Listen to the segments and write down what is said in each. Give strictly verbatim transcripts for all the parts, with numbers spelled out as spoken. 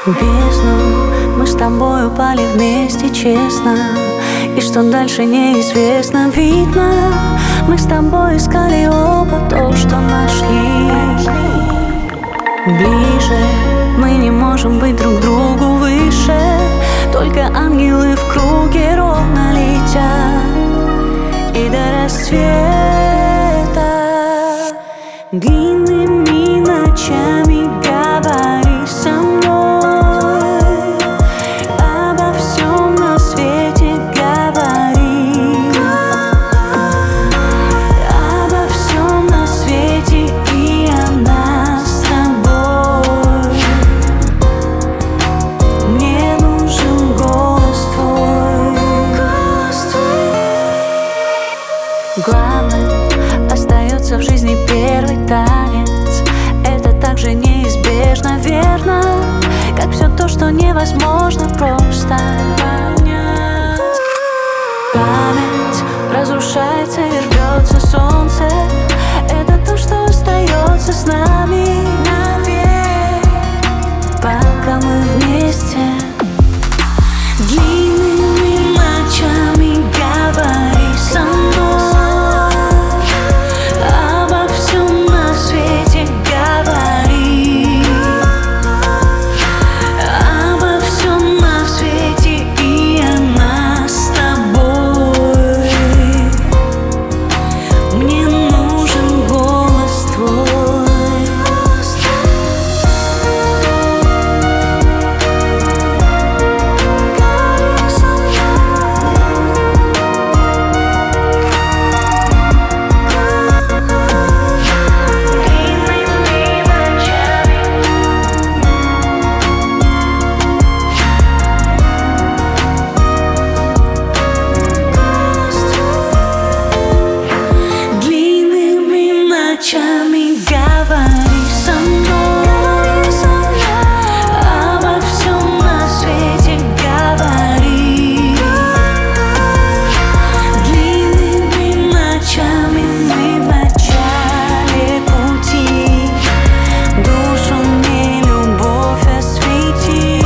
В бездну мы с тобой упали вместе честно, и что дальше неизвестно. Видно, мы с тобой искали оба то, что нашли. Ближе мы не можем быть друг другу выше, только ангелы в круге ровно летят. И до рассвета длинными ночами говори со мной, обо всем на свете говори, обо всем на свете и о нас с тобой. Мне нужен голос твой. Главным остается в жизни первый танец. Это так же неизбежно, верно, как все то, что невозможно просто понять. Память разрушается и рвется солнце. Это то, что остается с нами навек, пока мы вместе. Длинными ночами говори со мной, обо всем на свете говори, обо всем на свете и о нас с тобой. Мне нужен голос твой. Говори со длинными ночами говори со мной, обо всем на свете говори. Длинными ночами мы в начале пути, душу мне любовь освети.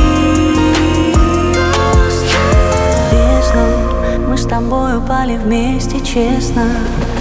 В бездну мы с тобой упали вместе честно,